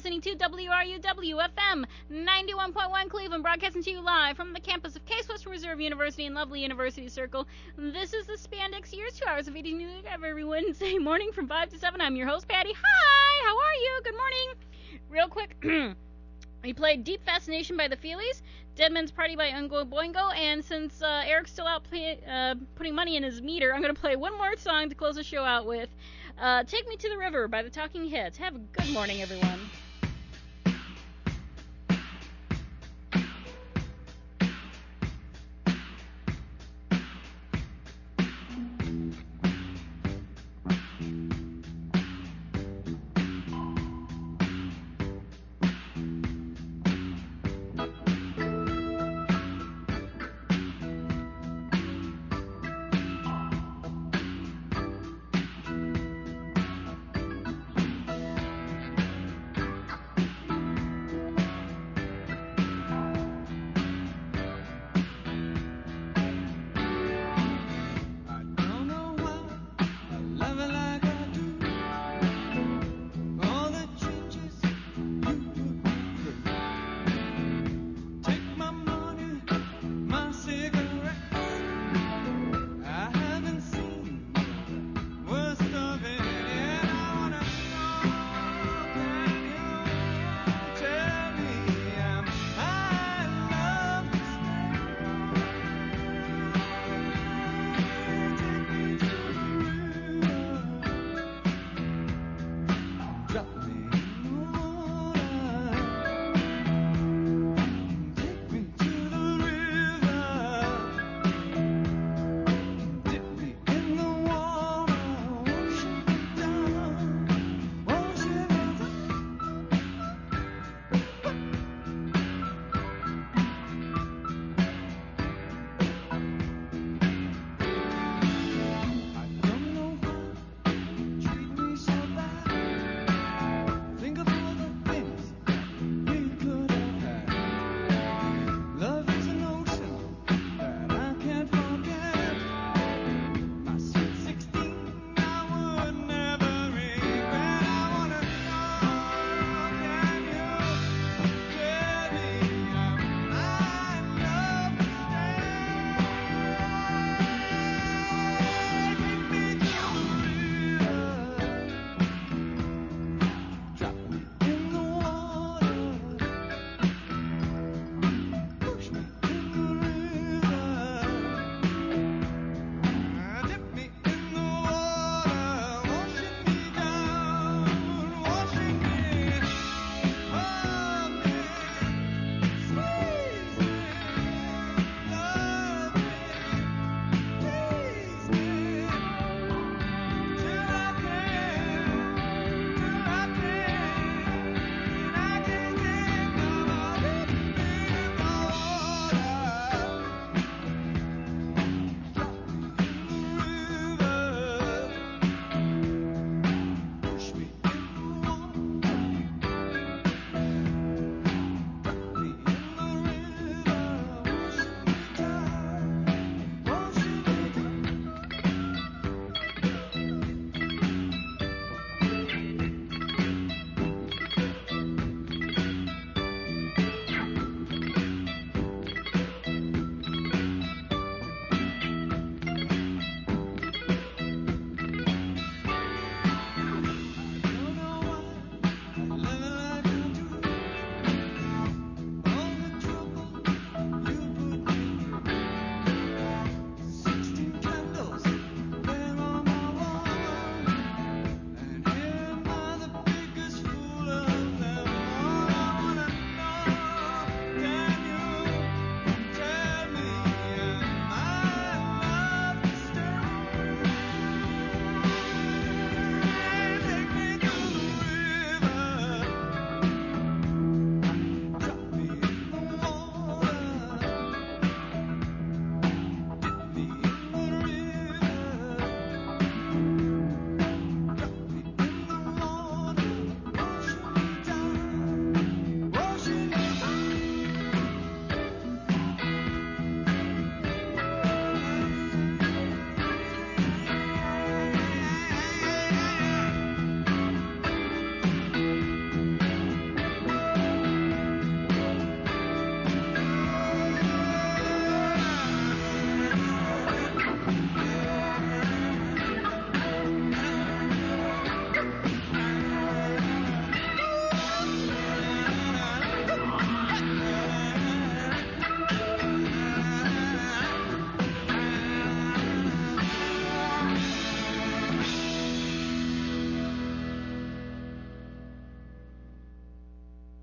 listening to WRUW-FM 91.1 Cleveland, broadcasting to you live from the campus of Case Western Reserve University in lovely University Circle. This is the Spandex Years, 2 hours of eating music every Wednesday morning from 5 to 7. I'm your host, Patty. Hi, how are you? Good morning. Real quick, we played Deep Fascination by the Feelies, Dead Man's Party by Oingo Boingo, and since Eric's still out putting money in his meter, I'm going to play one more song to close the show out with. Take Me to the River by the Talking Heads. Have a good morning, everyone.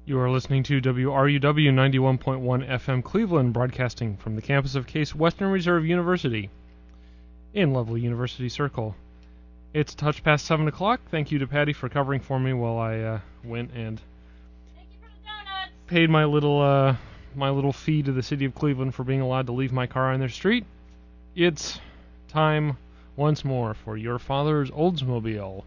You are listening to WRUW 91.1 FM Cleveland, broadcasting from the campus of Case Western Reserve University in lovely University Circle. It's a touch past 7 o'clock. Thank you to Patty for covering for me while I went and Thank you for the donuts. paid my little fee to the city of Cleveland for being allowed to leave my car on their street. It's time once more for your father's Oldsmobile.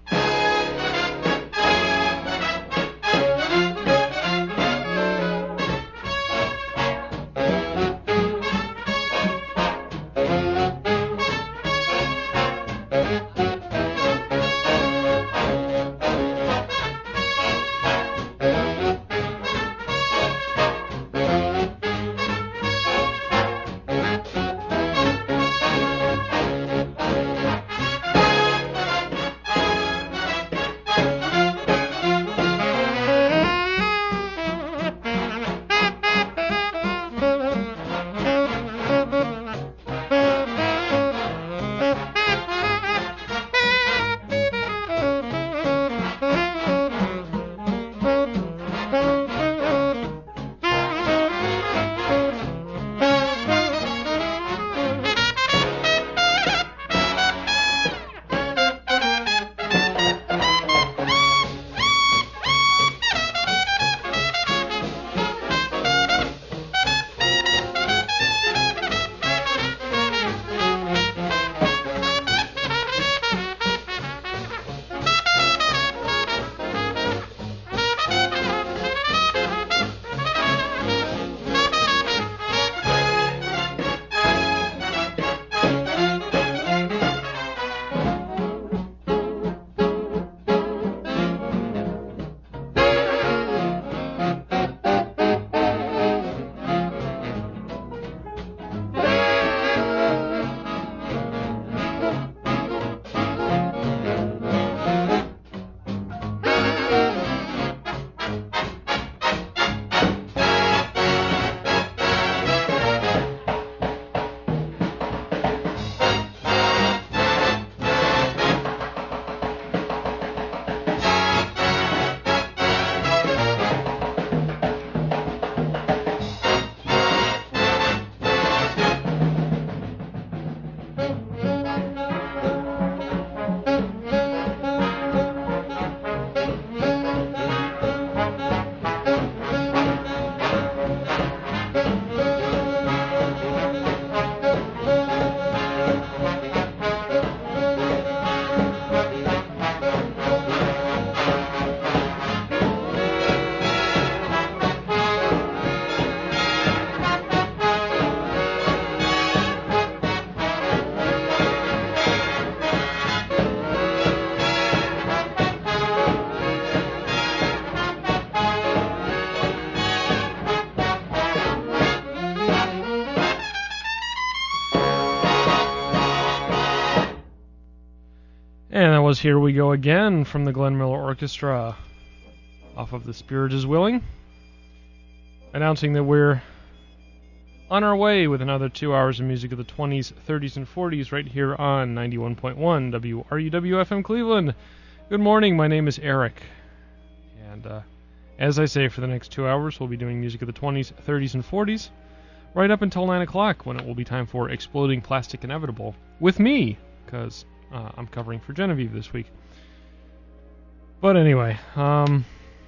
And that was Here We Go Again from the Glenn Miller Orchestra off of The Spirit is Willing, announcing that we're on our way with another 2 hours of music of the 20s, 30s, and 40s right here on 91.1 WRUW-FM Cleveland. Good morning, my name is Eric, and as I say, for the next 2 hours we'll be doing music of the 20s, 30s, and 40s right up until 9 o'clock when it will be time for Exploding Plastic Inevitable with me, because I'm covering for Genevieve this week. But anyway, that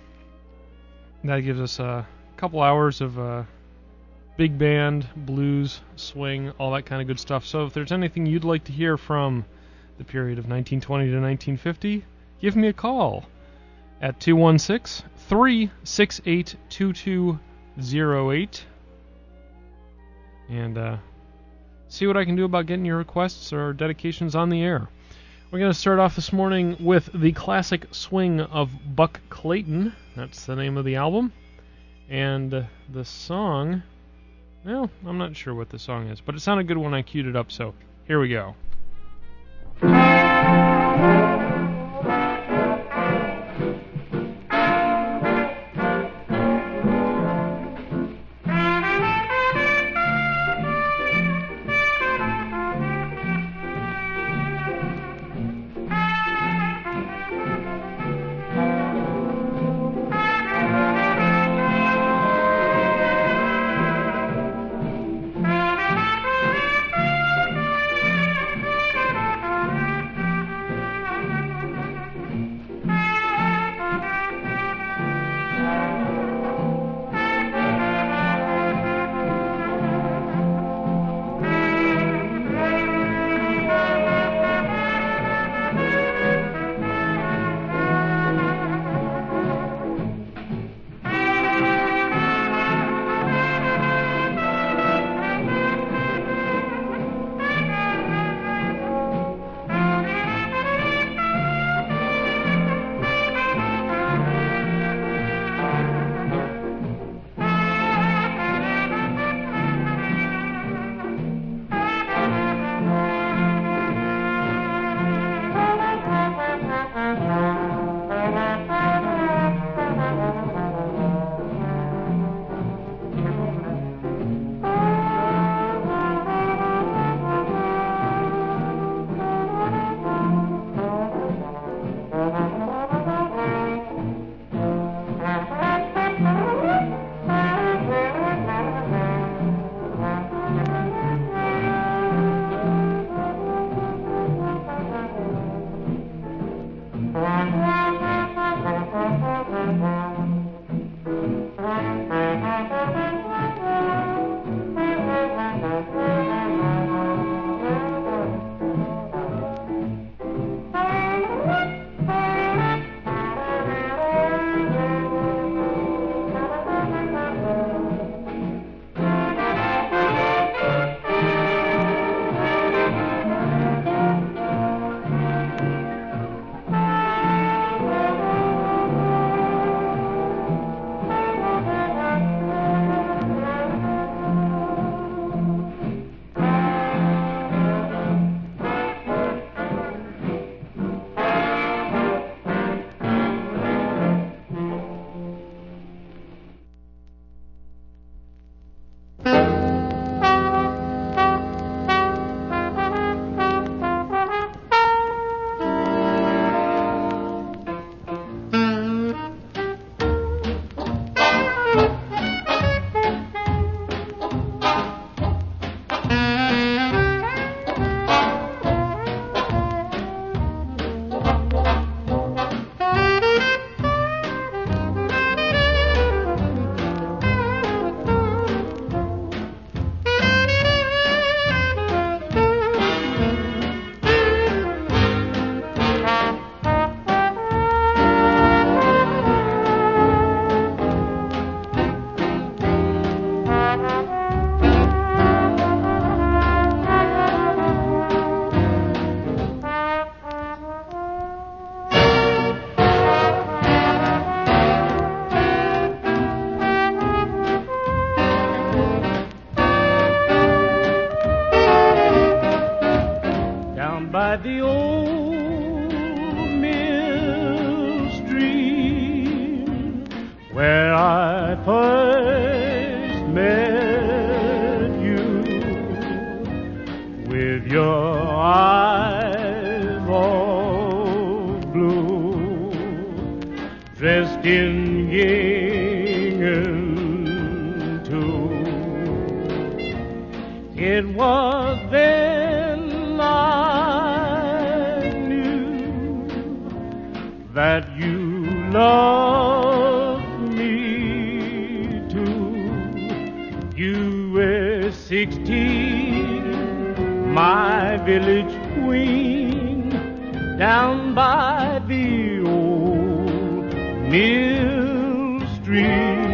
gives us a couple hours of big band, blues, swing, all that kind of good stuff. So if there's anything you'd like to hear from the period of 1920 to 1950, give me a call at 216-368-2208 and see what I can do about getting your requests or dedications on the air. We're going to start off this morning with the classic swing of Buck Clayton. That's the name of the album. And the song, well, I'm not sure what the song is, but it sounded good when I queued it up, so here we go. I first met you, with your eyes all blue, dressed in gingham too. It was then I knew that you loved me too. You were 16, my village queen, down by the old mill stream.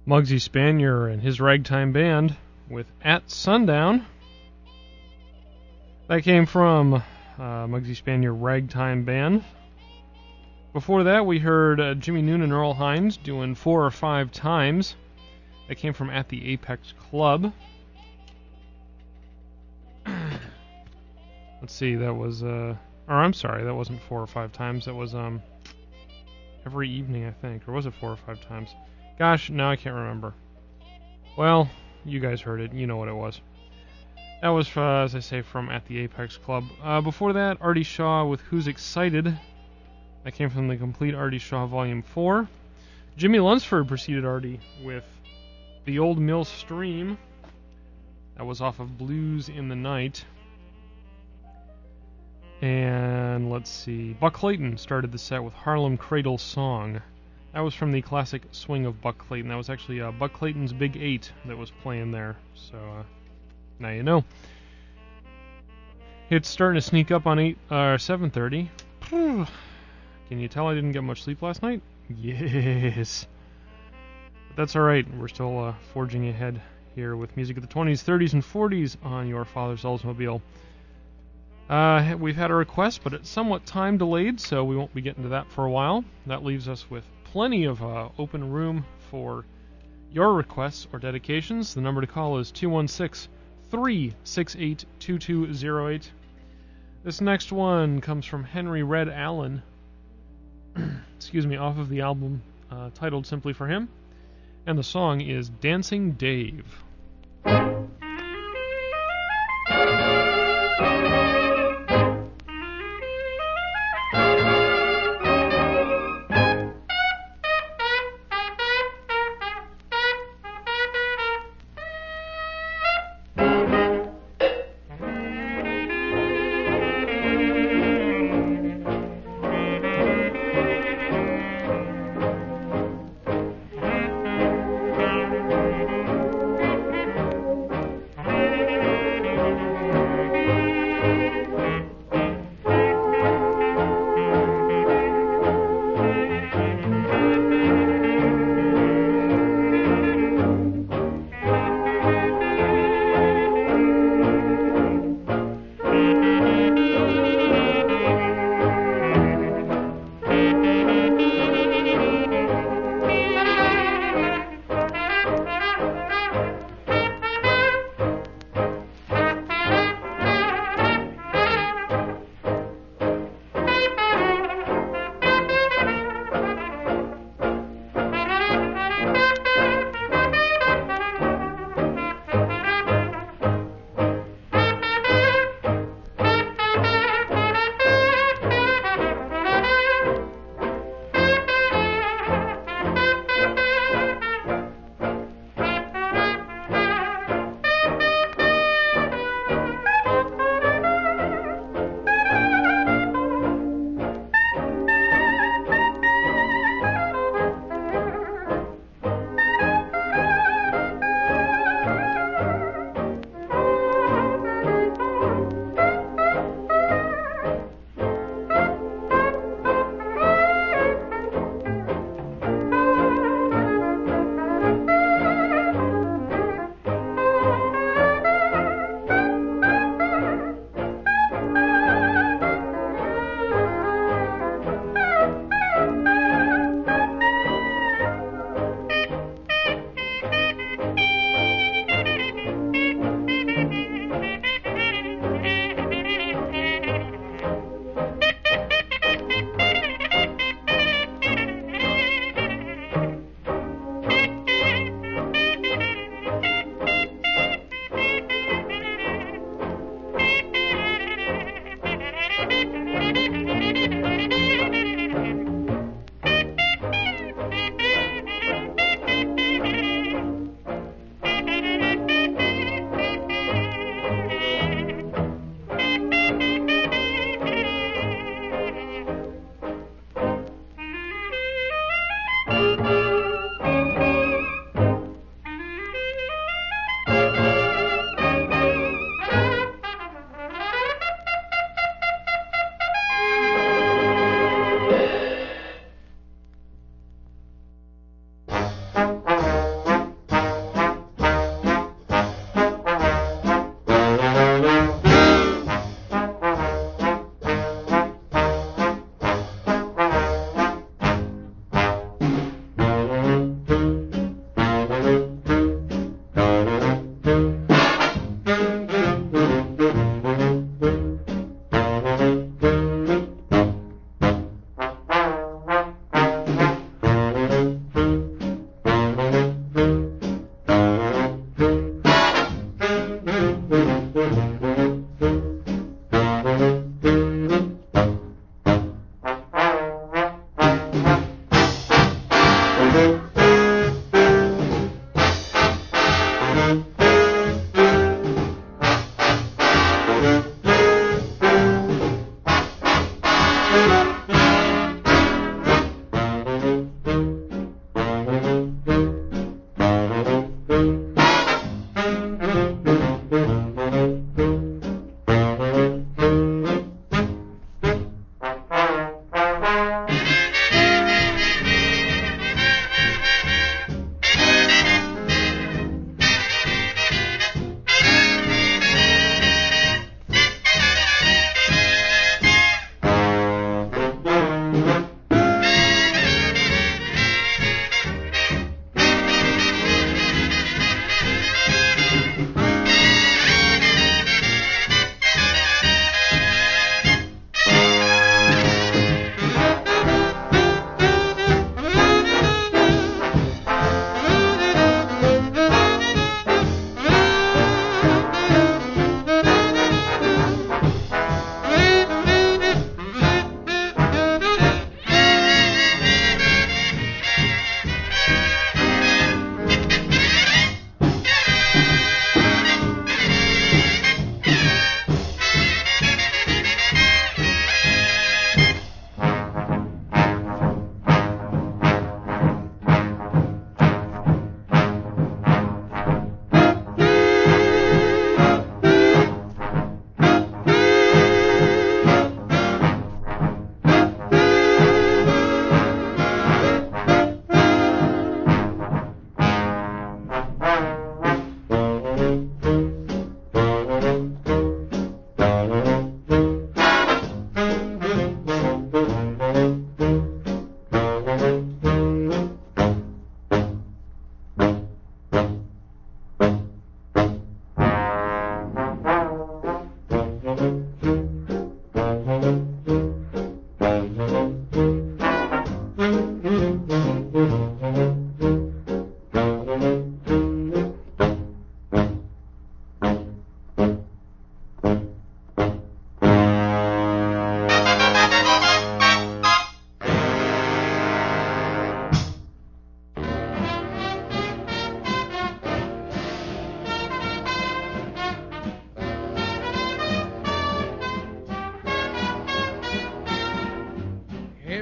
Muggsy Spanier and his ragtime band with At Sundown. That came from Muggsy Spanier Ragtime Band. Before that, we heard Jimmy Noon and Earl Hines doing 4 or 5 Times. That came from At the Apex Club. Let's see, that was, or I'm sorry, that wasn't 4 or 5 Times. That was every evening, I think. Or was it 4 or 5 times? Gosh, now I can't remember. Well, you guys heard it. You know what it was. That was, as I say, from At the Apex Club. Before that, Artie Shaw with Who's Excited. That came from the Complete Artie Shaw Volume 4. Jimmy Lunsford preceded Artie with The Old Mill Stream. That was off of Blues in the Night. And let's see, Buck Clayton started the set with Harlem Cradle Song. That was from the classic Swing of Buck Clayton. That was actually Buck Clayton's Big 8 that was playing there. So now you know. It's starting to sneak up on 7:30. Can you tell I didn't get much sleep last night? Yes. But that's alright. We're still forging ahead here with music of the 20s, 30s, and 40s on your father's Oldsmobile. We've had a request, but it's somewhat time delayed, so we won't be getting to that for a while. That leaves us with plenty of open room for your requests or dedications. The number to call is 216-368-2208. This next one comes from Henry Red Allen, excuse me, off of the album titled simply for him, and the song is Dancing Dave.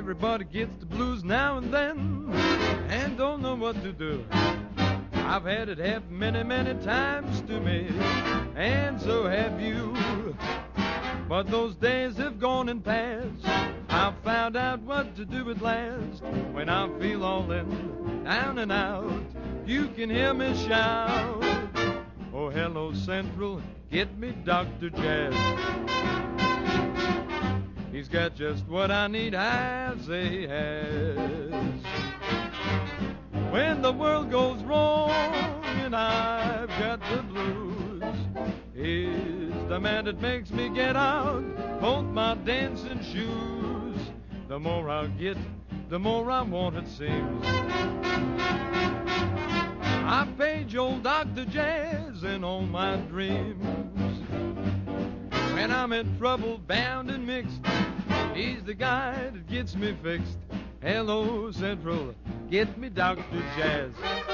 Everybody gets the blues now and then and don't know what to do. I've had it happen many, many times to me, and so have you. But those days have gone and passed. I've found out what to do at last. When I feel all in, down and out, you can hear me shout, oh, hello, Central, get me Dr. Jazz. He's got just what I need, I say he has. When the world goes wrong and I've got the blues, he's the man that makes me get out both my dancing shoes. The more I get, the more I want, it seems. I page old Dr. Jazz in all my dreams. When I'm in trouble, bound and mixed, he's the guy that gets me fixed. Hello, Central, get me Dr. Jazz.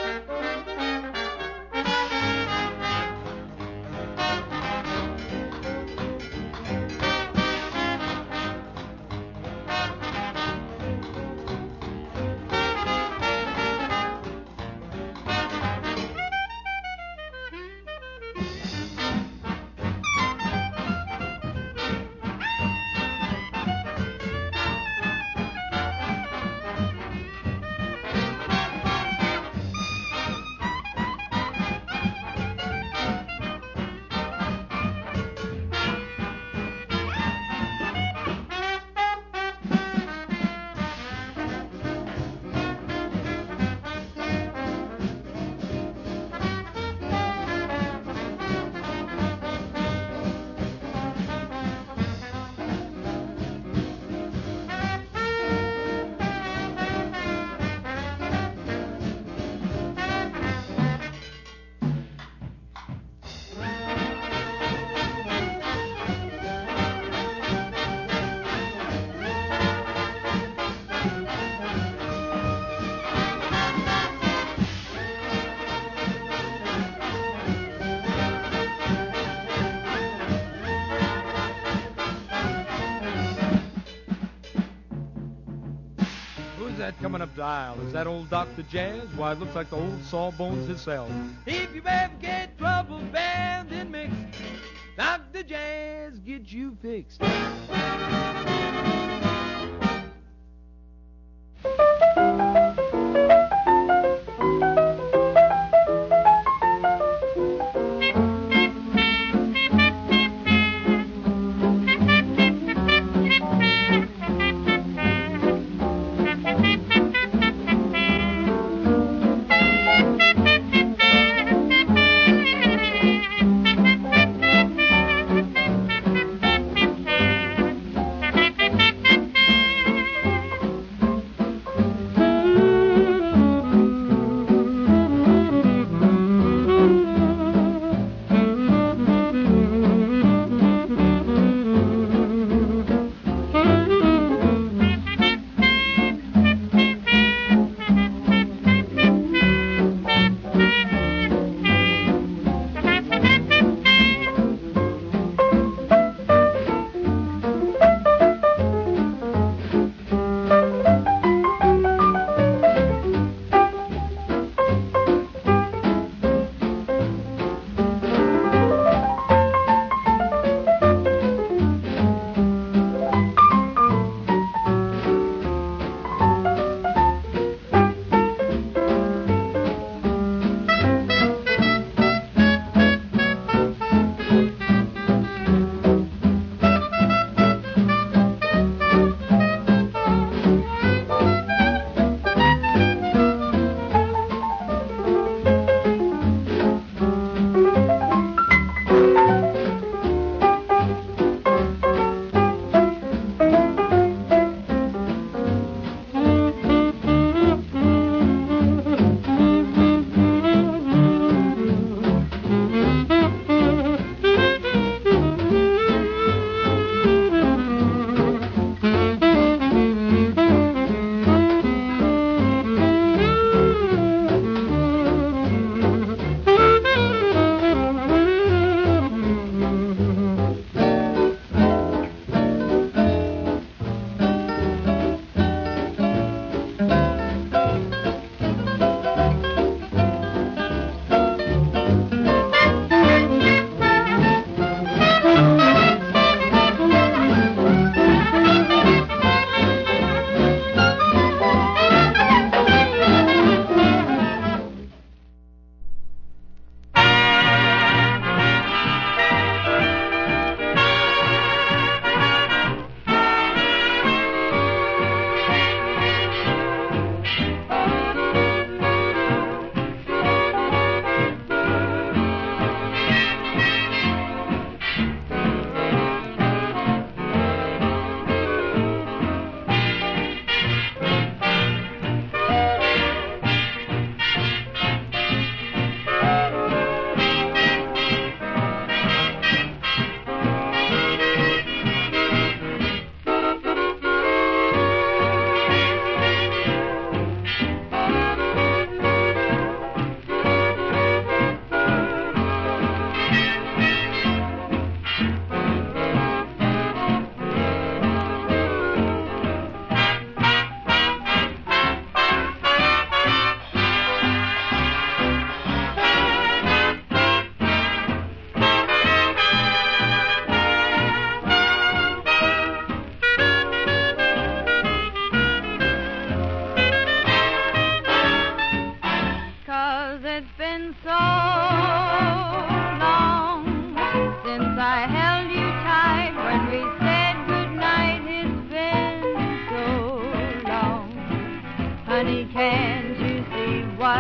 Coming up the aisle, is that old Dr. Jazz? Why, it looks like the old Sawbones himself. If you ever get trouble, band and mixed, Dr. Jazz gets you fixed.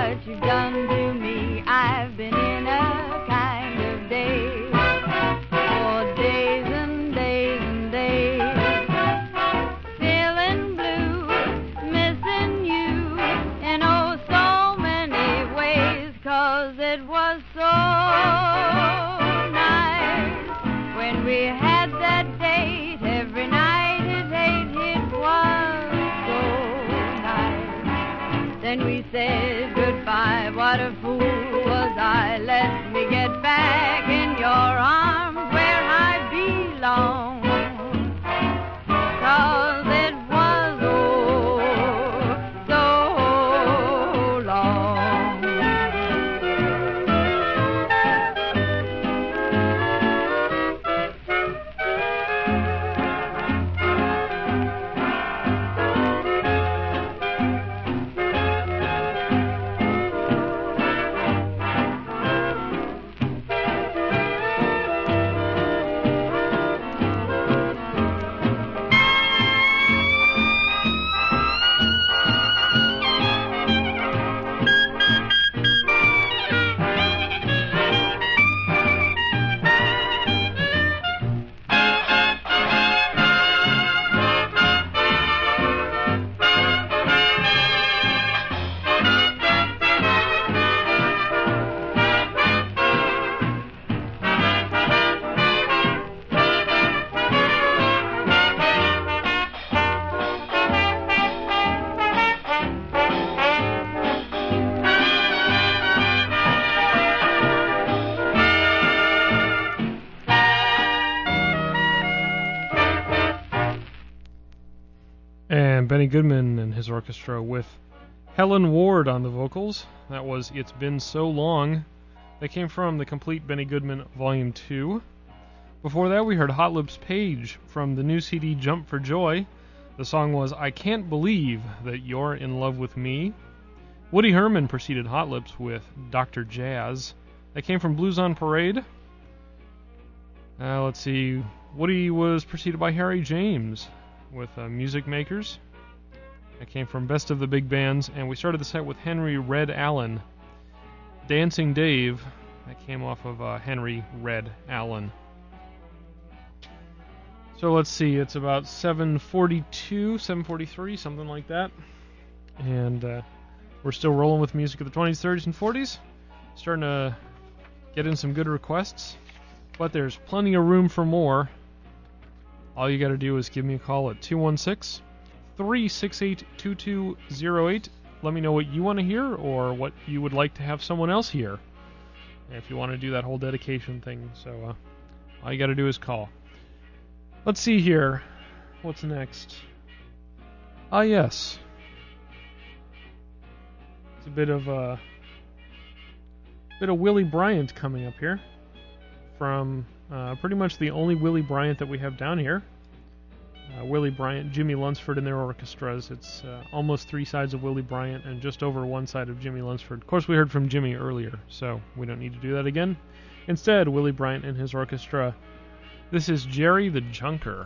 what you've done to me. I've been in a kind of daze for days and days and days, feeling blue, missing you in oh so many ways, 'cause it was so nice when we had that date every night at 8. It was so nice. Then we said goodbye. What a fool was I. Let me get back in your arms where I belong, 'cause it was oh so long. And Benny Goodman and his orchestra with Helen Ward on the vocals. That was It's Been So Long. That came from the complete Benny Goodman Volume 2. Before that, we heard Hot Lips Page from the new CD Jump for Joy. The song was I Can't Believe That You're in Love with Me. Woody Herman preceded Hot Lips with Dr. Jazz. That came from Blues on Parade. Let's see. Woody was preceded by Harry James with Music Makers. That came from Best of the Big Bands. And we started the set with Henry Red Allen. Dancing Dave. That came off of Henry Red Allen. So let's see, it's about 7:42, 7:43, something like that. And we're still rolling with music of the 20s, 30s, and 40s. Starting to get in some good requests. But there's plenty of room for more. All you got to do is give me a call at 216-368-2208. Let me know what you want to hear or what you would like to have someone else hear. If you want to do that whole dedication thing. So all you got to do is call. Let's see here. What's next? Ah, yes. It's a bit of Willie Bryant coming up here from pretty much the only Willie Bryant that we have down here. Willie Bryant, Jimmy Lunsford and their orchestras. It's almost three sides of Willie Bryant and just over one side of Jimmy Lunsford. Of course, we heard from Jimmy earlier, so we don't need to do that again. Instead, Willie Bryant and his orchestra. This is Jerry the Junker.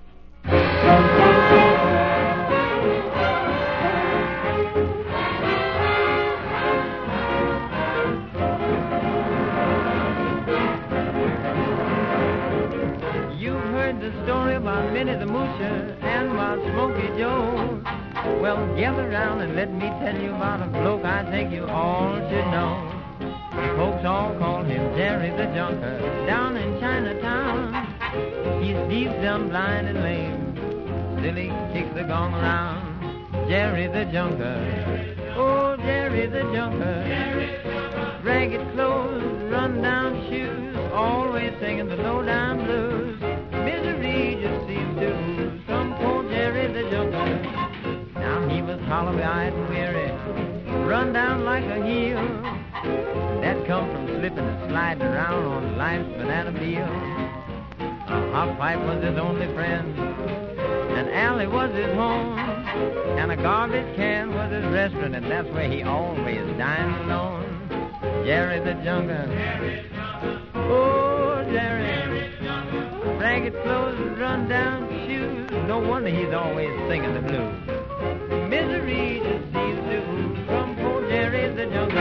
You've heard the story about Minnie the Moocher and about Smokey Joe. Well, gather round and let me tell you about a bloke I think you all should know. Folks all call him Jerry the Junker down in Chinatown. He's deaf, dumb, blind, and lame. Still he kicks the gong around. Jerry the Junker, oh Jerry the Junker. Ragged clothes, run-down shoes, always singing the low-down blues. Misery just seems to ooze from poor Jerry the Junker. Now he was hollow-eyed and weary, run down like a heel. That come from slipping and sliding around on life's banana peel. A hot pipe was his only friend, an alley was his home, and a garbage can was his restaurant, and that's where he always dined alone. Jerry the Junker, oh Jerry, ragged clothes and run-down shoes, no wonder he's always singing the blues. Misery just seems to ooze from poor Jerry the Junker.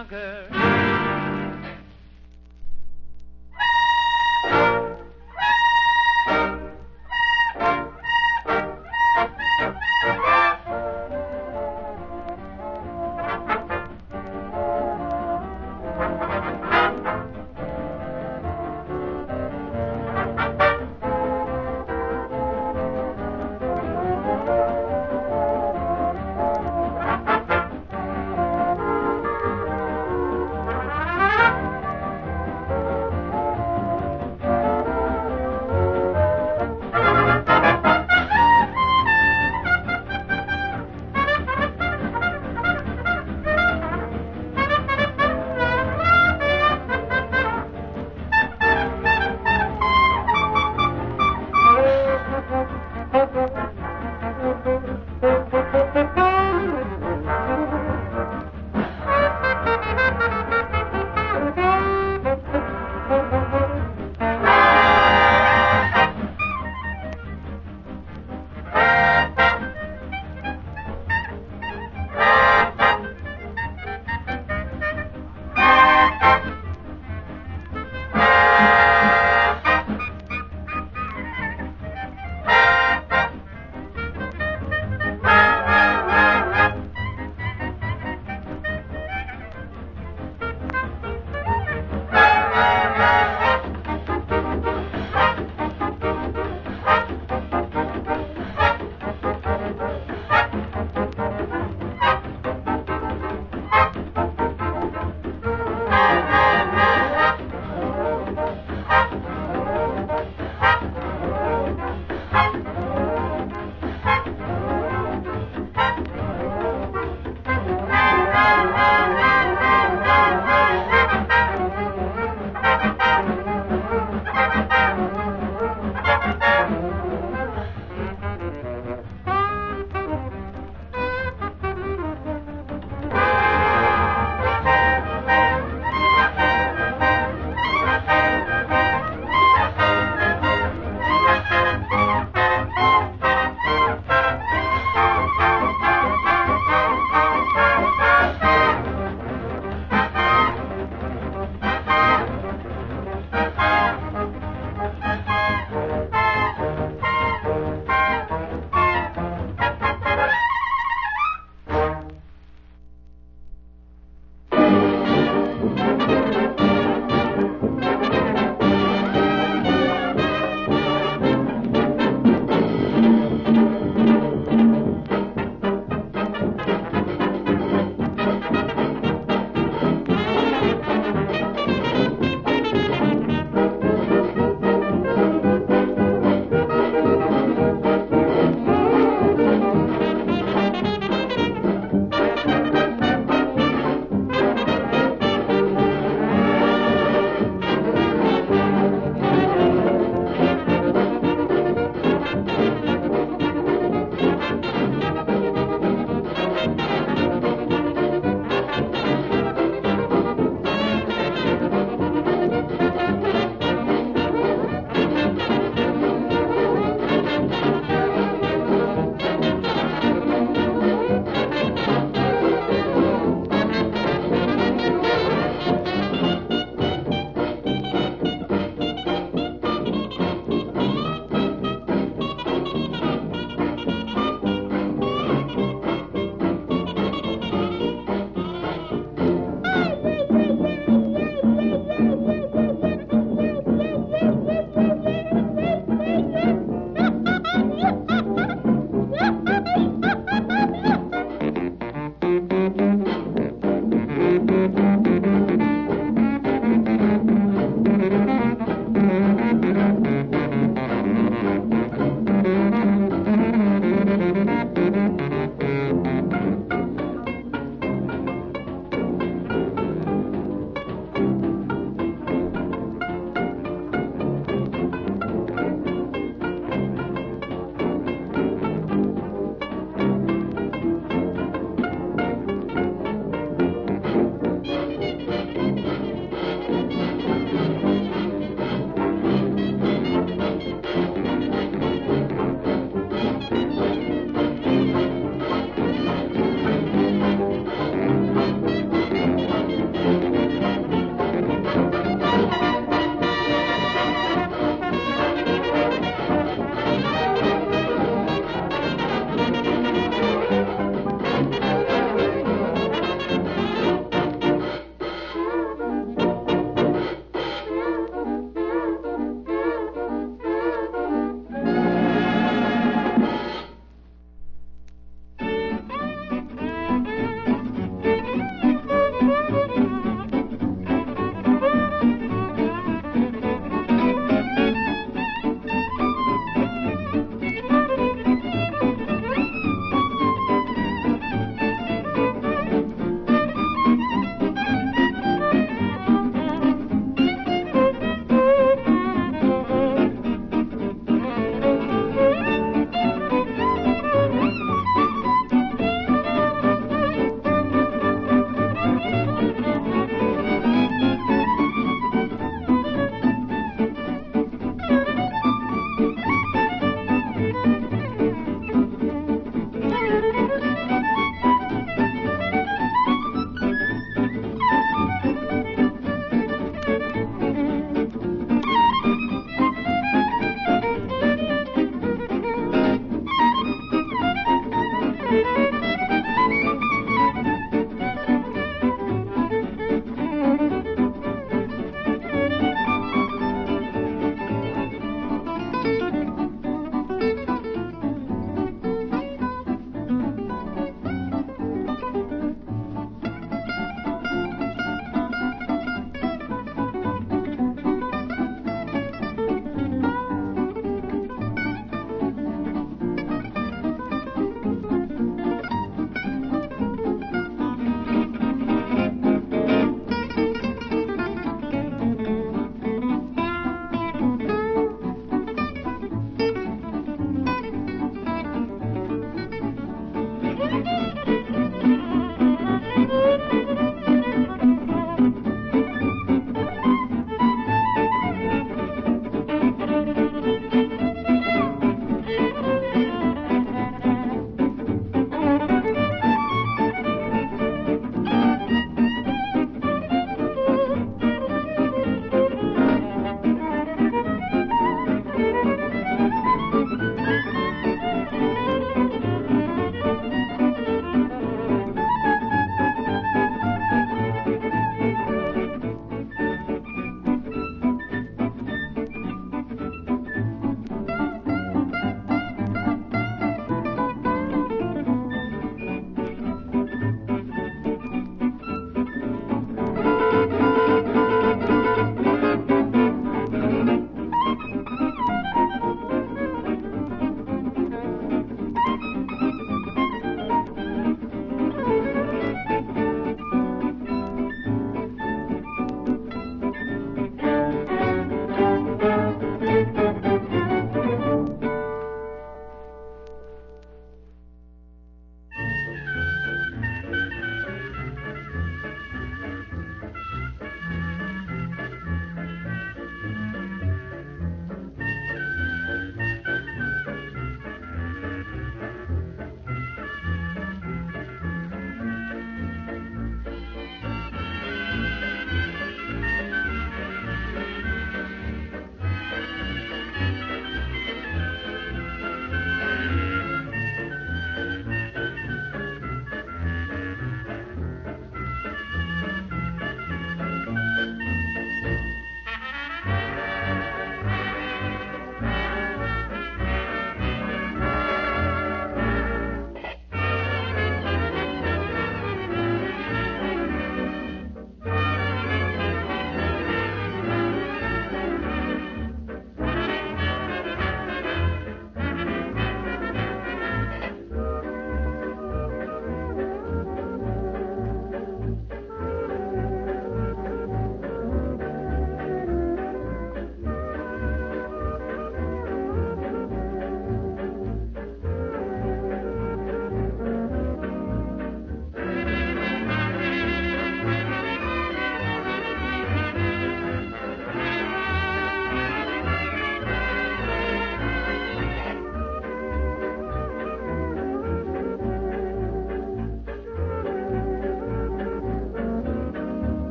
junker.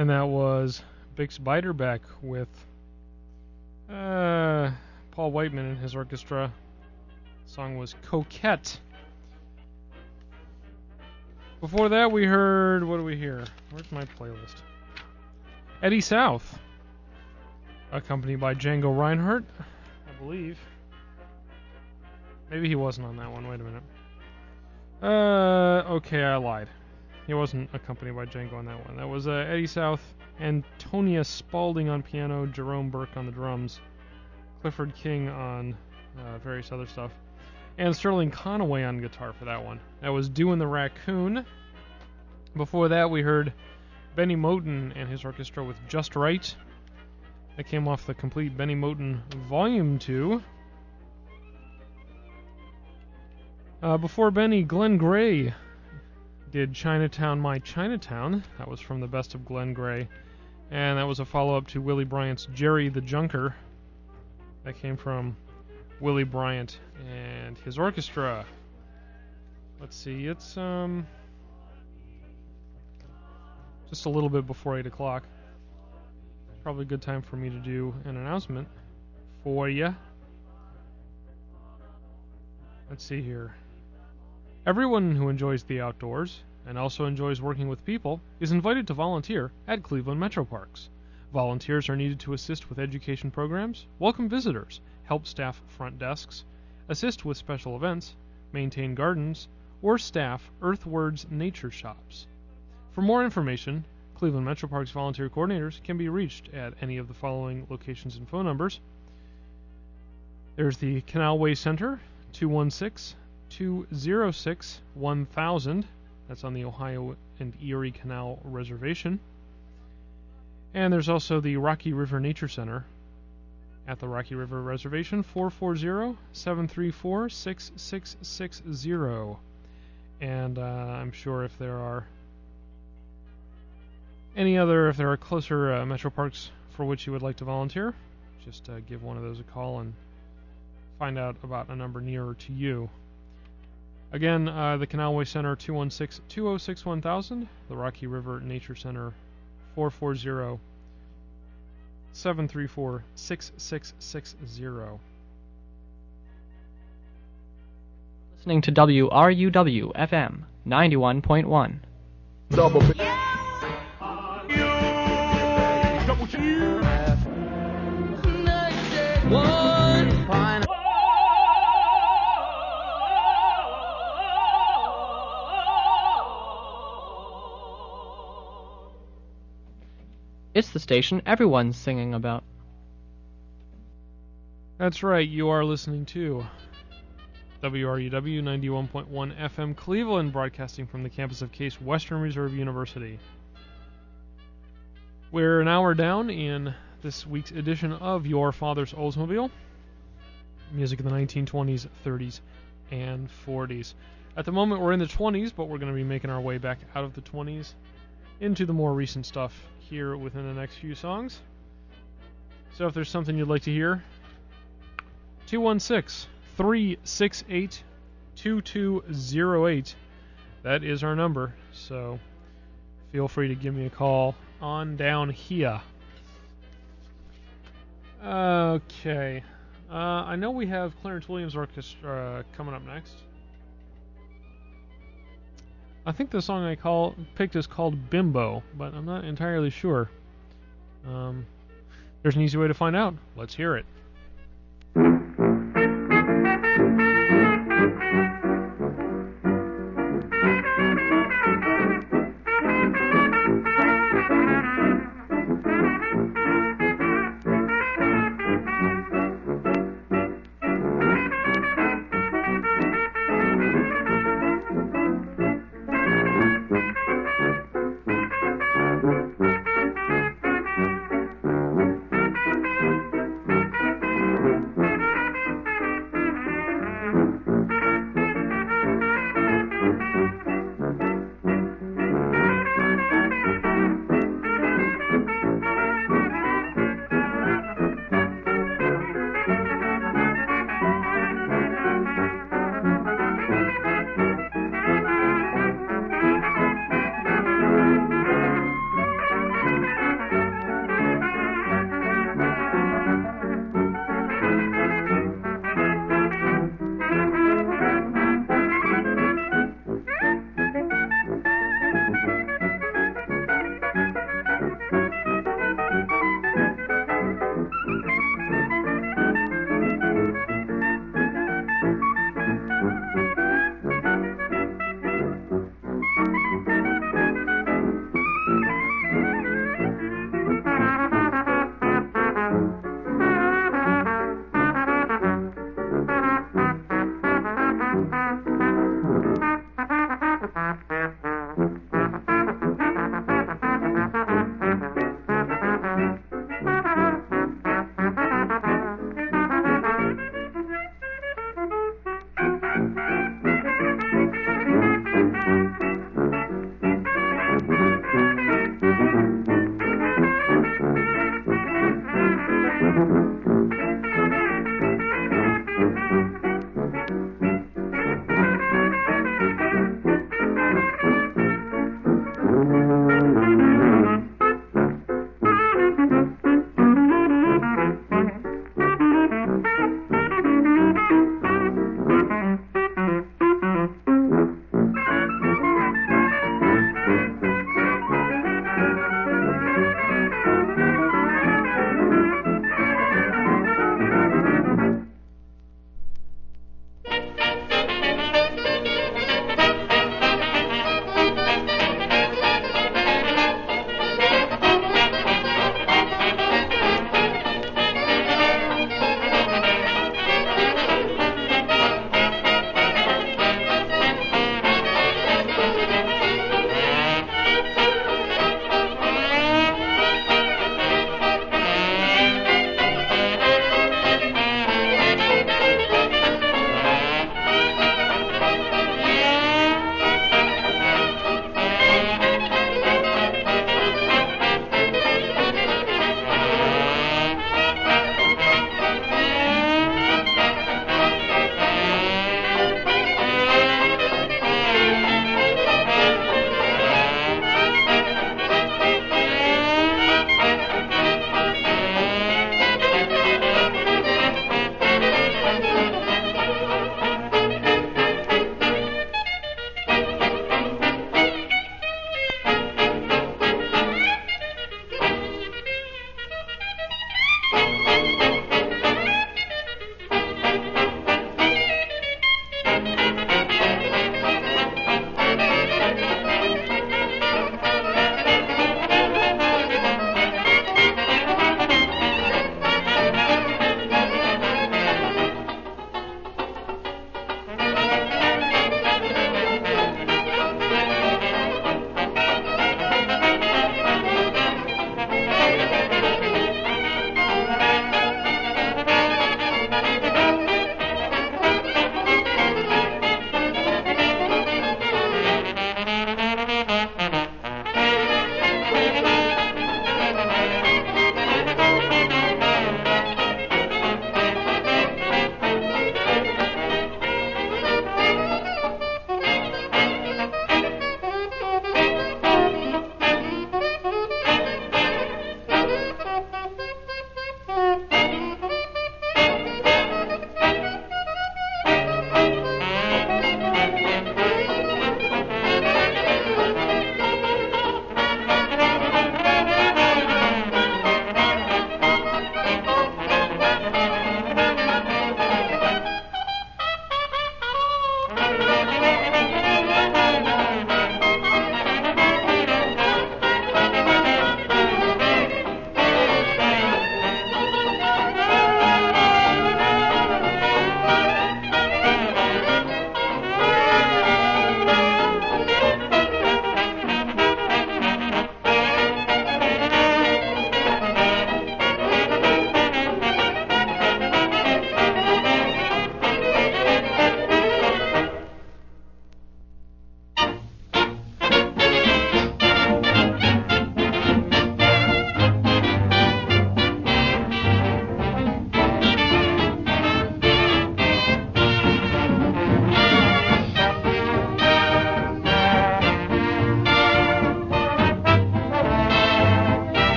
And that was Bix Beiderbecke with Paul Whiteman and his orchestra. The song was Coquette. Before that, we heard... What do we hear? Where's my playlist? Eddie South, accompanied by Django Reinhardt, I believe. Maybe he wasn't on that one. Wait a minute. Okay, I lied. He wasn't accompanied by Django on that one. That was Eddie South, Antonia Spaulding on piano, Jerome Burke on the drums, Clifford King on various other stuff, and Sterling Conaway on guitar for that one. That was Doin' the Raccoon. Before that, we heard Benny Moten and his orchestra with Just Right. That came off the complete Benny Moten Volume 2. Before Benny, Glenn Gray did Chinatown, My Chinatown. That was from the best of Glenn Gray. And that was a follow-up to Willie Bryant's Jerry the Junker. That came from Willie Bryant and his orchestra. Let's see, it's just a little bit before 8 o'clock. Probably a good time for me to do an announcement for you. Let's see here. Everyone who enjoys the outdoors and also enjoys working with people is invited to volunteer at Cleveland Metro Parks. Volunteers are needed to assist with education programs, welcome visitors, help staff front desks, assist with special events, maintain gardens, or staff Earthwords nature shops. For more information, Cleveland Metro Parks volunteer coordinators can be reached at any of the following locations and phone numbers. There's the Canalway Center, 216-206-1000. That's on the Ohio and Erie Canal Reservation. And there's also the Rocky River Nature Center at the Rocky River Reservation, 440-734-6660. And I'm sure if there are closer Metro Parks for which you would like to volunteer, just give one of those a call and find out about a number nearer to you. Again, the Canalway Center, 216-206-1000. The Rocky River Nature Center, 440-734-6660. Listening to WRUW-FM 91.1. Double It's the station everyone's singing about. That's right, you are listening to WRUW 91.1 FM Cleveland, broadcasting from the campus of Case Western Reserve University. We're an hour down in this week's edition of Your Father's Oldsmobile. Music of the 1920s, 30s, and 40s. At the moment we're in the 20s, but we're going to be making our way back out of the 20s into the more recent stuff here within the next few songs. So if there's something you'd like to hear, 216-368-2208. That is our number, so feel free to give me a call on down here. Okay. I know we have Clarence Williams Orchestra coming up next. I think the song I picked is called Bimbo, but I'm not entirely sure. There's an easy way to find out. Let's hear it.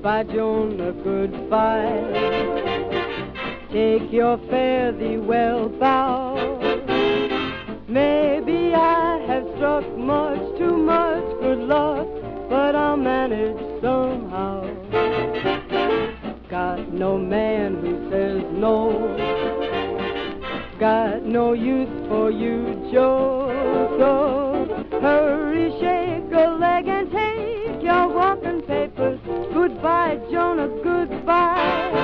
Goodbye, Jonah, goodbye. Take your fare thee well bow. Maybe I have struck much too much good luck, but I'll manage somehow. Got no man who says no. Got no use for you, Joe. So hurry, shake a leg and take your walking papers. Goodbye, Jonah, goodbye.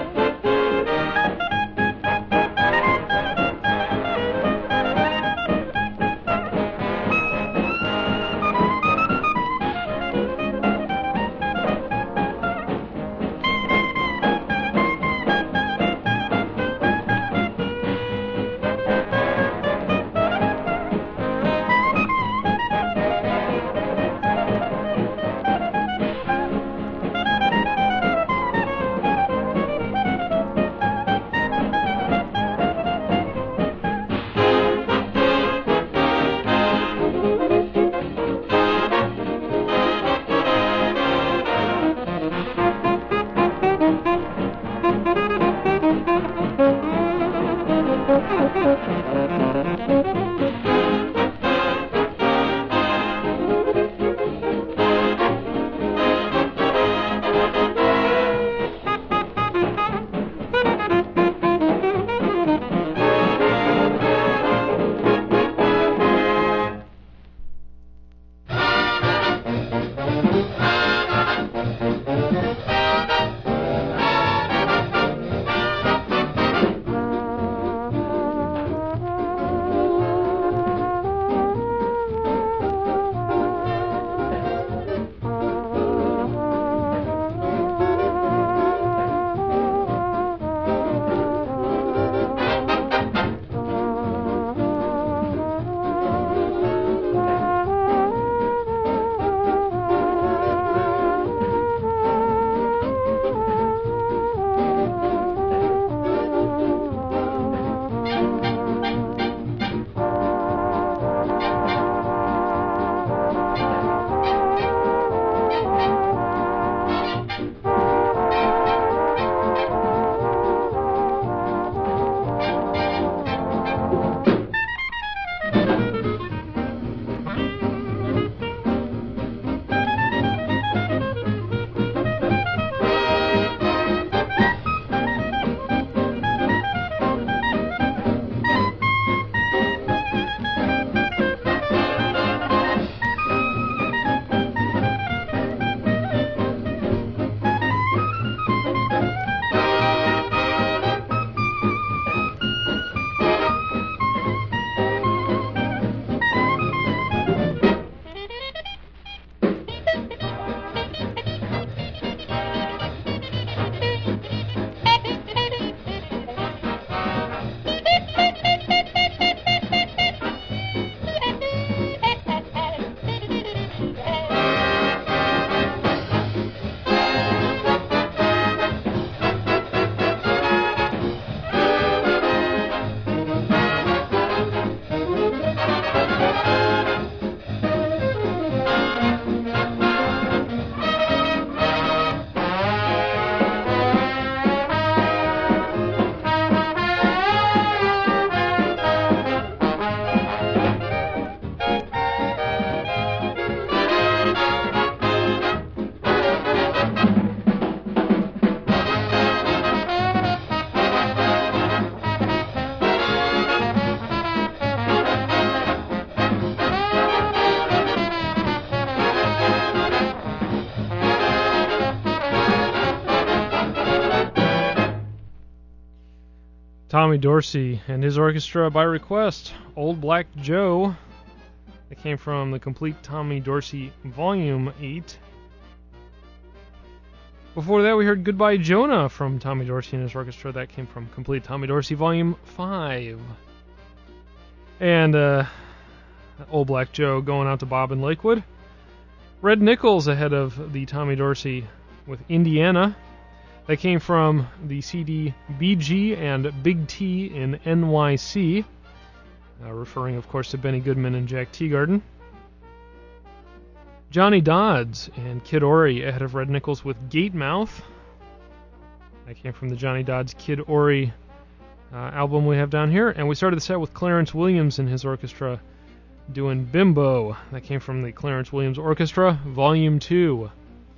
Tommy Dorsey and his orchestra by request, Old Black Joe. That came from the Complete Tommy Dorsey Volume 8. Before that, we heard Goodbye Jonah from Tommy Dorsey and his orchestra. That came from Complete Tommy Dorsey Volume 5. And Old Black Joe going out to Bob in Lakewood. Red Nichols ahead of the Tommy Dorsey with Indiana. That came from the CD BG and Big T in NYC, referring, of course, to Benny Goodman and Jack Teagarden. Johnny Dodds and Kid Ory ahead of Red Nichols with Gatemouth. That came from the Johnny Dodds Kid Ory album we have down here. And we started the set with Clarence Williams and his orchestra doing Bimbo. That came from the Clarence Williams Orchestra, Volume 2.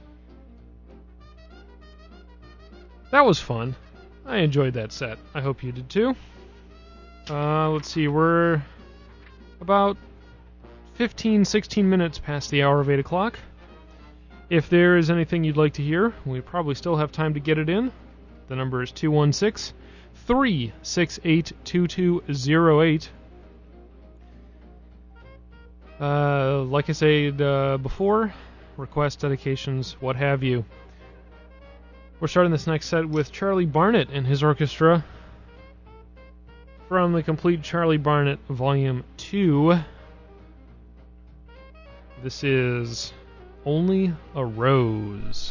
That was fun. I enjoyed that set. I hope you did too. Let's see, we're about 16 minutes past the hour of 8 o'clock. If there is anything you'd like to hear, we probably still have time to get it in. The number is 216-368-2208. Like I said before, requests, dedications, what have you. We're starting this next set with Charlie Barnet and his orchestra from the complete Charlie Barnet Volume 2. This is Only a Rose.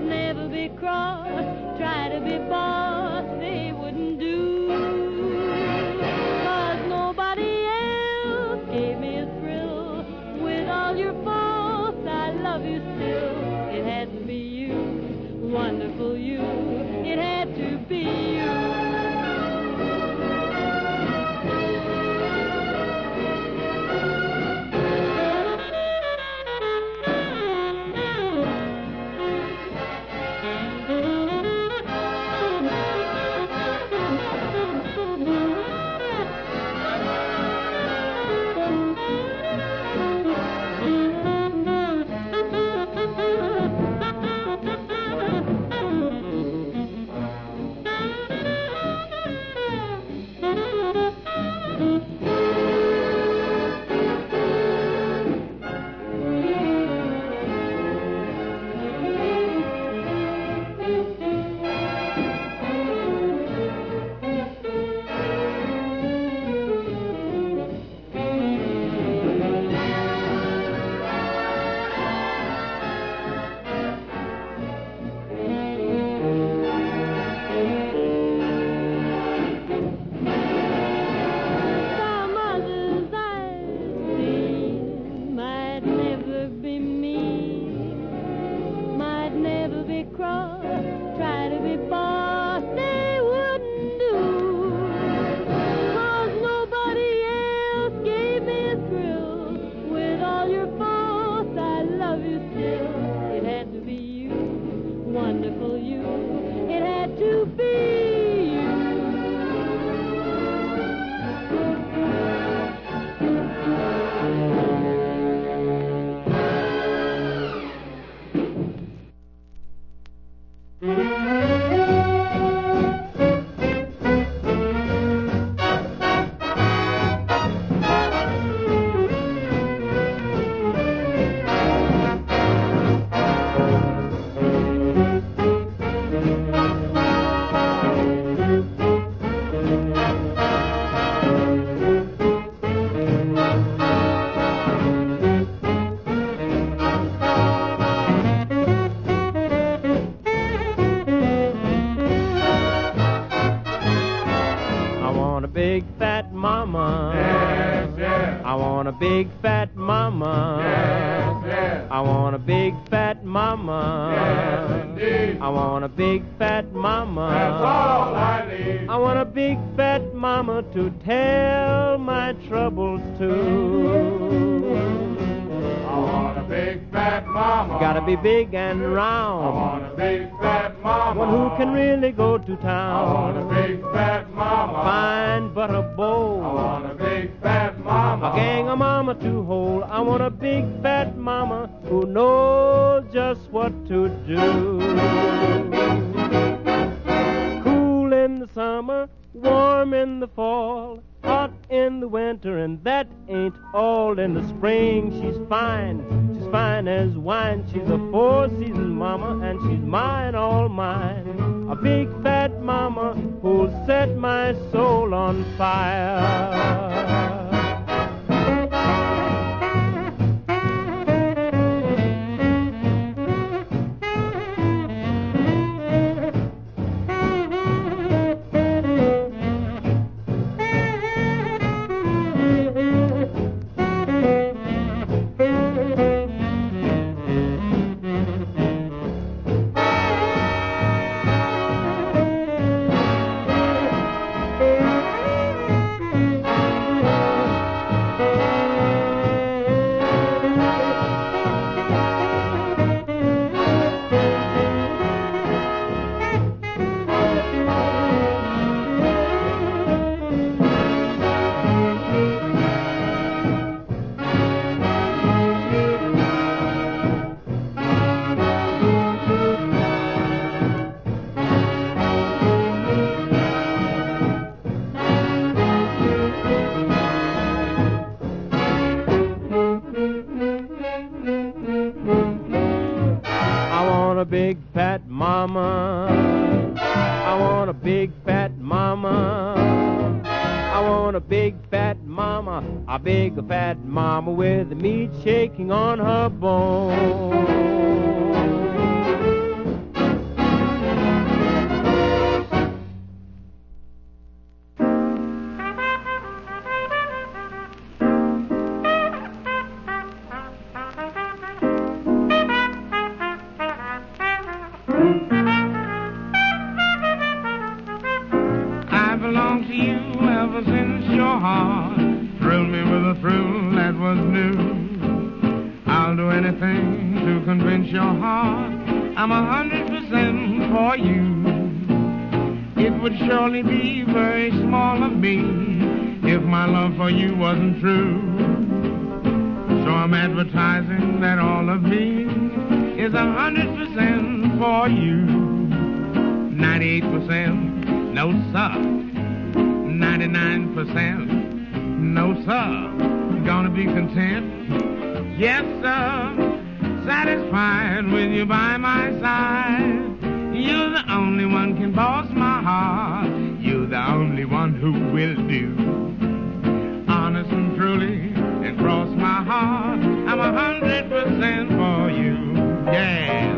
Try to be boss, they wouldn't do. big fat mama. Yes, yes. I want a big fat mama. Yes, indeed. I want a big fat mama. That's all I need. I want a big fat mama to tell my troubles to. I want a big fat mama. Gotta be big and I round. want a big fat mama. One who can really go to I want a town. big fat mama. Fine but a I bow. want a big fat mama. A gang of mama to hold. I want a big fat mama who knows just what to do. Cool in the summer, warm in the fall, hot in the winter, and that ain't all. In the spring she's fine as wine. She's a four-season mama, and she's mine, all mine. A big fat mama who'll set my soul on fire. Big fat mama. I want a big fat mama. I want a big fat mama. A big fat mama with the meat shaking on her bone. I'm 100% for you. It would surely be very small of me if my love for you wasn't true. So I'm advertising that all of me is 100% for you. 98%, no sir. 99%, no sir. Gonna be content, yes sir. Satisfied with you by my side. You're the only one can boss my heart. You're the only one who will do. Honest and truly, and cross my heart, I'm 100% for you. Yeah.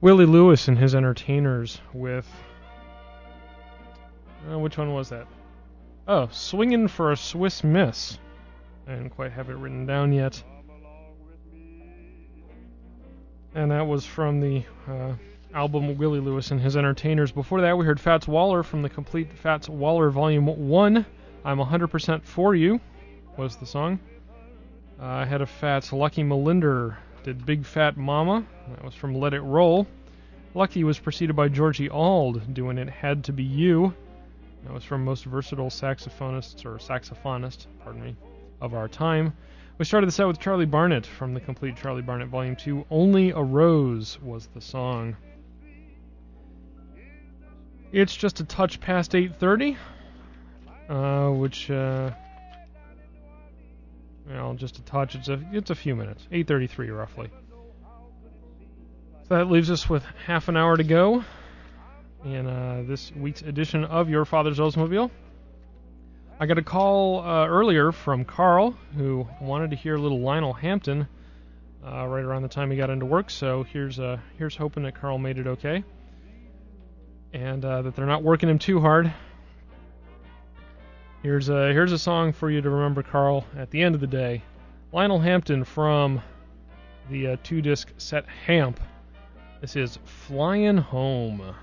Willie Lewis and his Entertainers with... which one was that? Oh, Swingin' for a Swiss Miss. I didn't quite have it written down yet. And that was from the album Willie Lewis and his Entertainers. Before that, we heard Fats Waller from the complete Fats Waller Volume 1. I'm 100% For You was the song. Ahead of Fats, Lucky Malinder did Big Fat Mama. That was from Let It Roll. Lucky was preceded by Georgie Auld doing It Had to Be You. That was from Most Versatile Saxophonist, of our time. We started this out with Charlie Barnett from the complete Charlie Barnett Volume 2. Only a Rose was the song. It's just a touch past 8:30, which, just a touch. It's a few minutes. 8:33 roughly. So that leaves us with half an hour to go in this week's edition of Your Father's Oldsmobile. I got a call earlier from Carl, who wanted to hear a little Lionel Hampton right around the time he got into work. So here's hoping that Carl made it okay, and that they're not working him too hard. Here's a song for you to remember, Carl, at the end of the day. Lionel Hampton from the 2-disc set Hamp. This is Flying Home.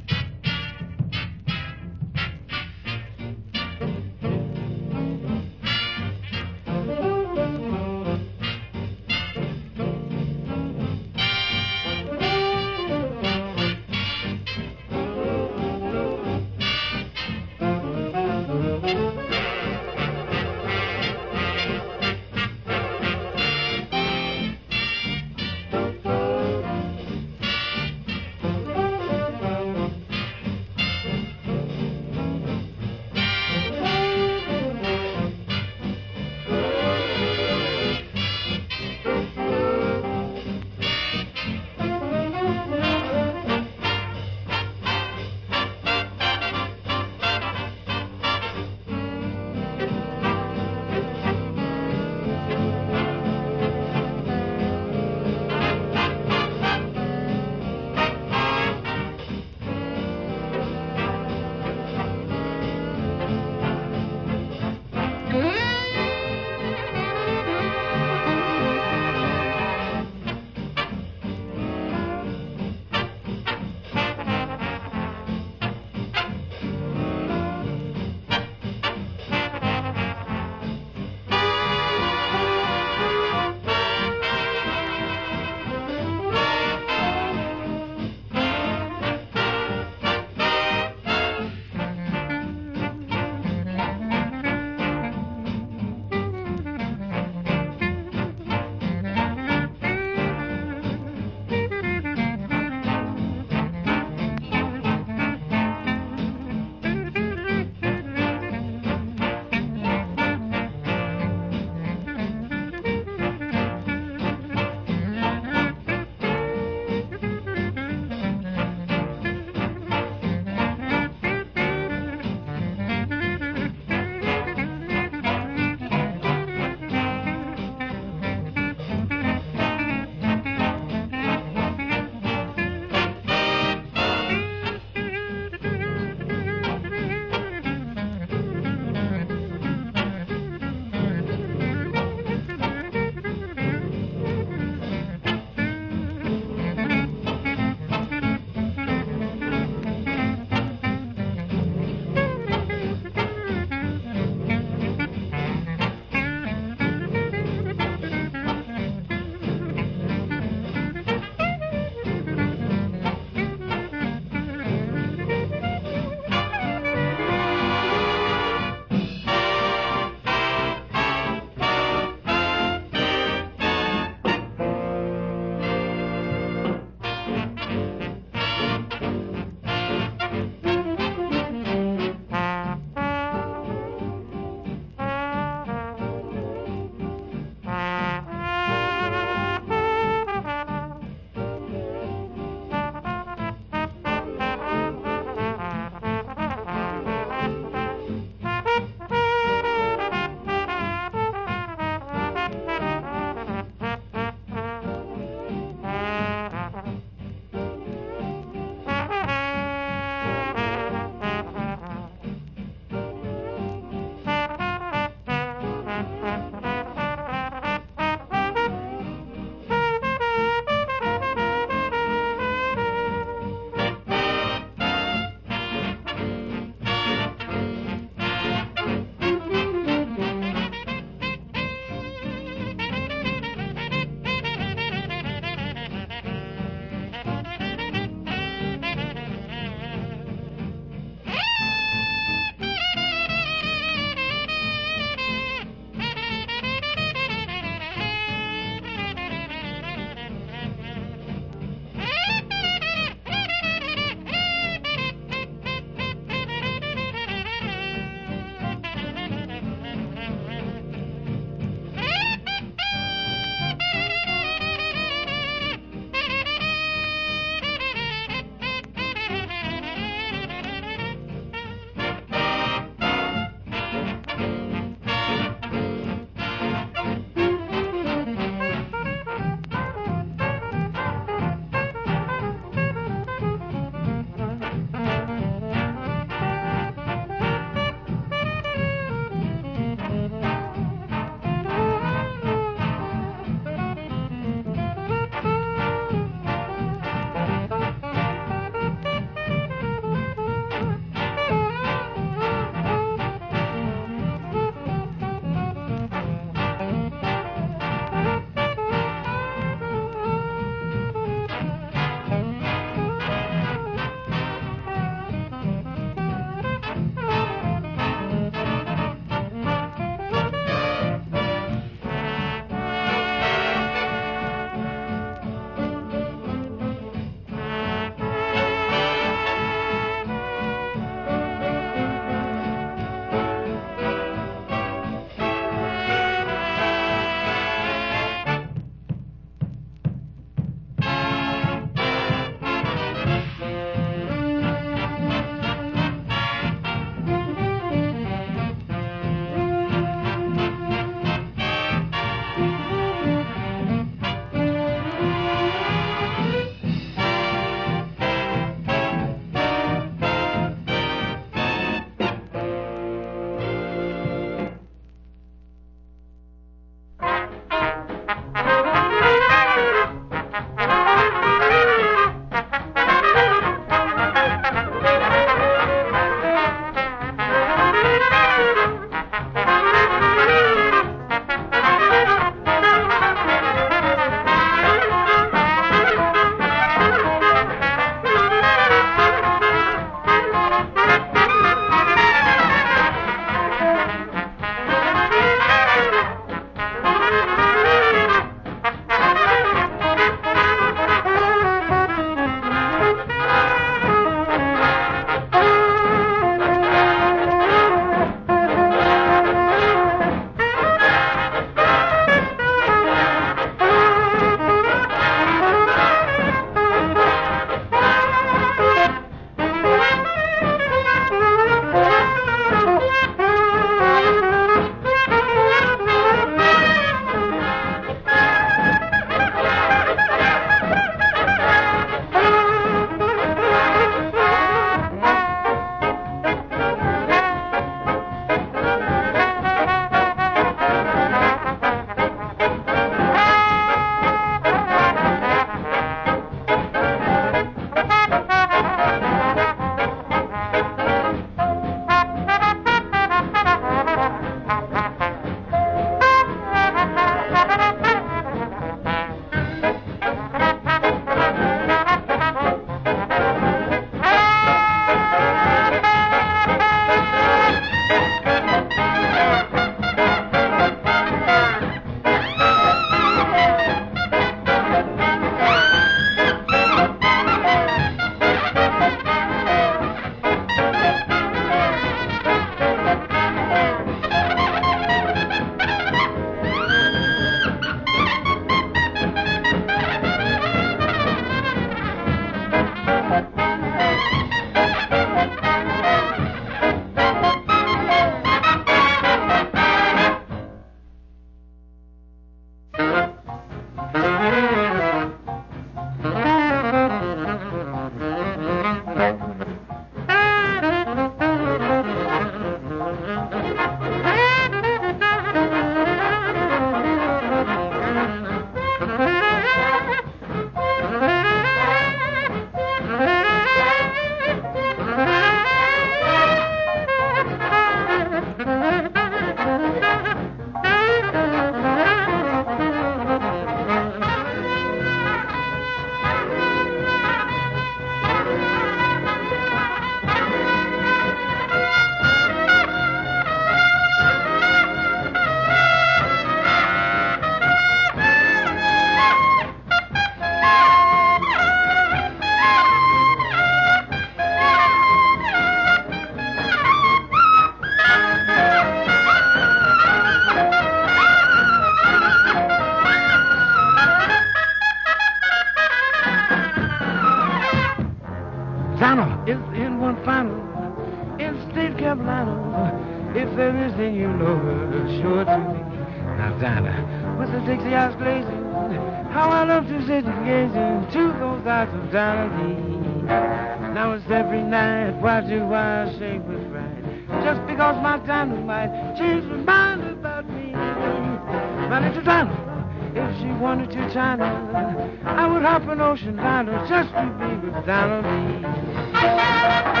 If there's anything you know, show it to me. Now, Dinah, with the Dixie eyes glazing, how I love to sit and gaze into those eyes of Dinah Lee. Now it's every night, why do I shake with fright? Just because my Dinah might change my mind about me. My little Dinah, if she wanted to China, I would hop an ocean liner just to be with Dinah Lee.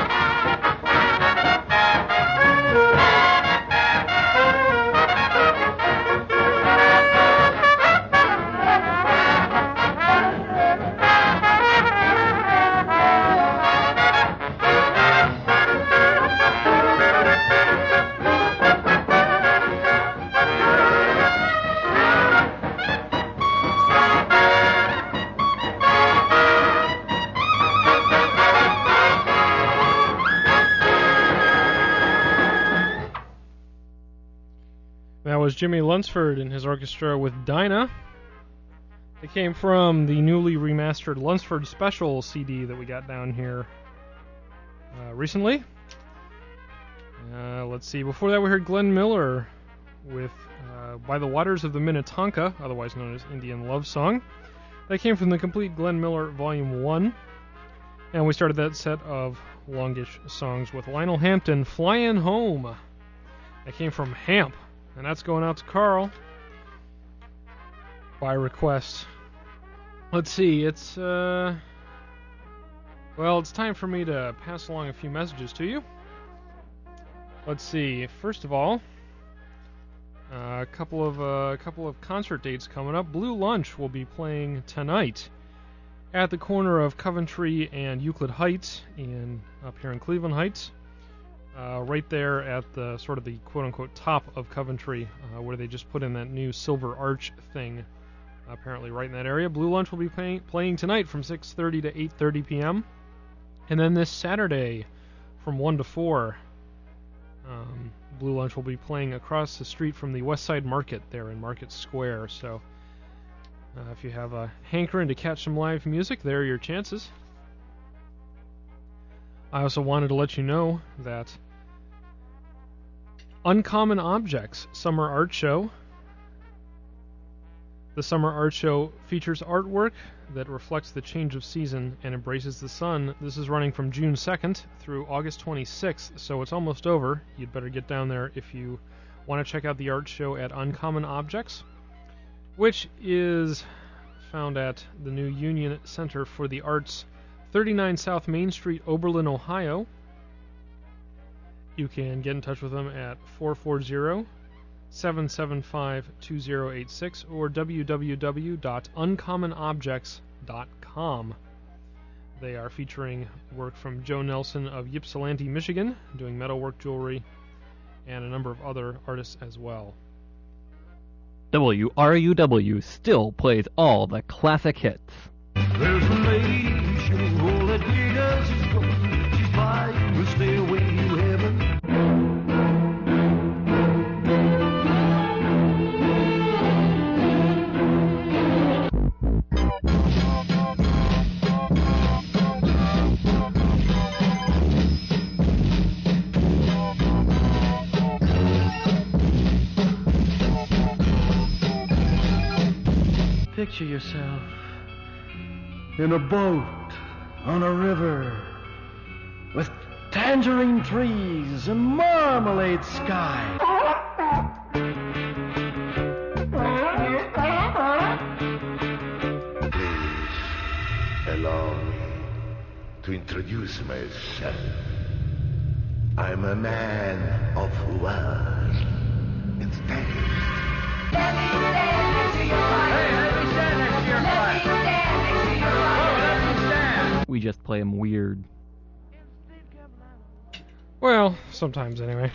Jimmy Lunsford and his orchestra with Dinah. It came from the newly remastered Lunsford Special CD that we got down here recently. Let's see. Before that, we heard Glenn Miller with By the Waters of the Minnetonka, otherwise known as Indian Love Song. That came from the complete Glenn Miller Volume 1. And we started that set of longish songs with Lionel Hampton, Flyin' Home. That came from Hamp. And that's going out to Carl by request. Let's see, it's time for me to pass along a few messages to you. Let's see, first of all, a couple of concert dates coming up. Blue Lunch will be playing tonight at the corner of Coventry and Euclid Heights up here in Cleveland Heights. Right there at the sort of the quote-unquote top of Coventry, where they just put in that new silver arch thing, apparently right in that area. Blue Lunch will be playing tonight from 6:30 to 8:30 p.m. And then this Saturday from 1 to 4, Blue Lunch will be playing across the street from the West Side Market there in Market Square. So if you have a hankering to catch some live music, there are your chances. I also wanted to let you know that Uncommon Objects Summer Art Show. The Summer Art Show features artwork that reflects the change of season and embraces the sun. This is running from June 2nd through August 26th, so it's almost over. You'd better get down there if you want to check out the art show at Uncommon Objects, which is found at the new Union Center for the Arts, 39 South Main Street, Oberlin, Ohio. You can get in touch with them at 440-775-2086 or www.uncommonobjects.com. They are featuring work from Joe Nelson of Ypsilanti, Michigan, doing metalwork jewelry, and a number of other artists as well. WRUW still plays all the classic hits. There's a lady, she will let me as she's going. She's flying the stairway to heaven. Picture yourself in a boat on a river with tangerine trees and marmalade sky. Please allow me to introduce myself. I'm a man of words and styles. We just play them weird. Well, sometimes anyway.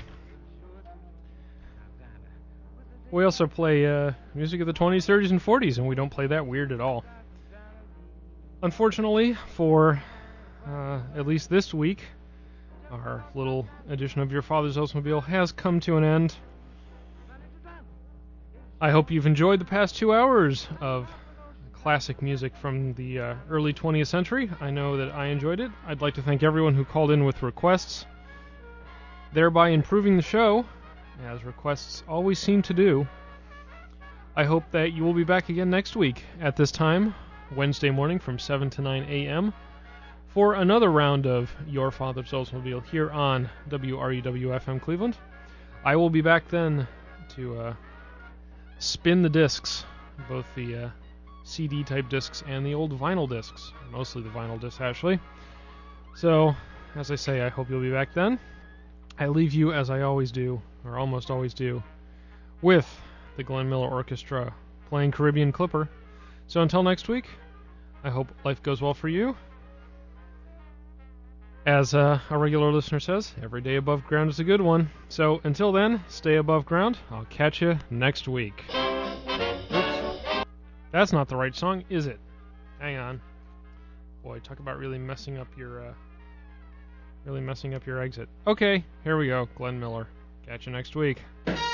We also play music of the 20s, 30s, and 40s, and we don't play that weird at all. Unfortunately, for at least this week, our little edition of Your Father's Oldsmobile has come to an end. I hope you've enjoyed the past 2 hours of classic music from the early 20th century. I know that I enjoyed it. I'd like to thank everyone who called in with requests. thereby improving the show, as requests always seem to do. I hope that you will be back again next week at this time, Wednesday morning from 7 to 9 a.m., for another round of Your Father's Oldsmobile here on WRUW-FM Cleveland. I will be back then to spin the discs, both the CD-type discs and the old vinyl discs, mostly the vinyl discs, actually. So, as I say, I hope you'll be back then. I leave you, as I always do, or almost always do, with the Glenn Miller Orchestra playing Caribbean Clipper. So until next week, I hope life goes well for you. As a regular listener says, every day above ground is a good one. So until then, stay above ground. I'll catch you next week. Oops. That's not the right song, is it? Hang on. Boy, talk about really messing up your exit. Okay, here we go. Glenn Miller. Catch you next week.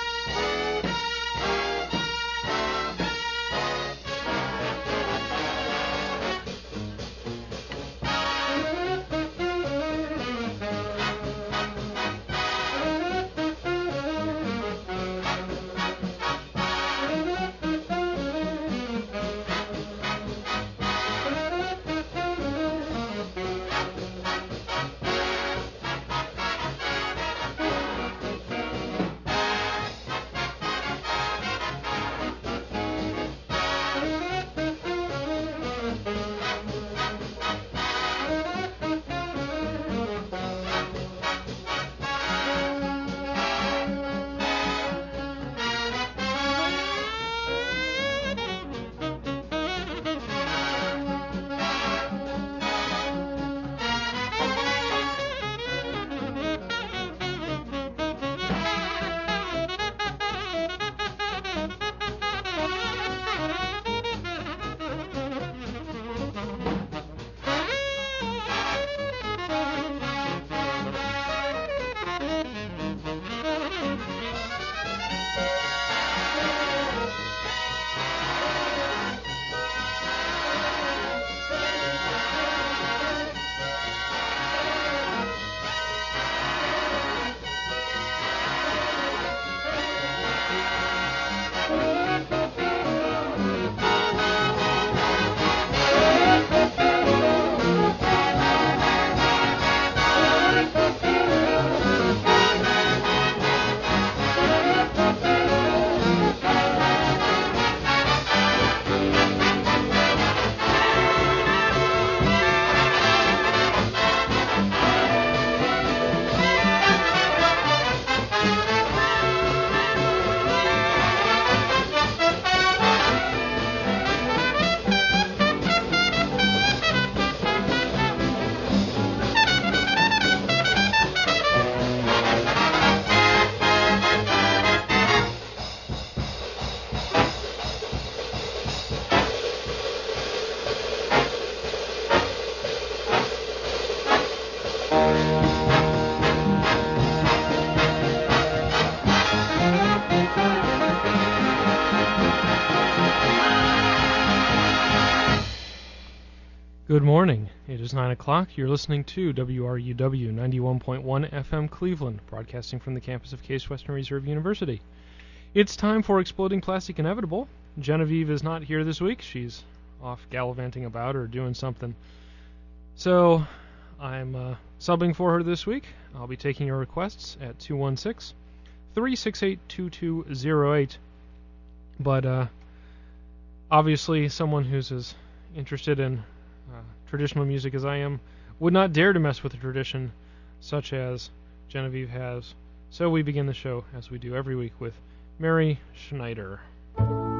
Good morning. It is 9 o'clock. You're listening to WRUW 91.1 FM Cleveland, broadcasting from the campus of Case Western Reserve University. It's time for Exploding Plastic Inevitable. Genevieve is not here this week. She's off gallivanting about or doing something. So I'm subbing for her this week. I'll be taking your requests at 216-368-2208. But obviously someone who's as interested in traditional music as I am would not dare to mess with a tradition such as Genevieve has. So we begin the show, as we do every week, with Mary Schneider.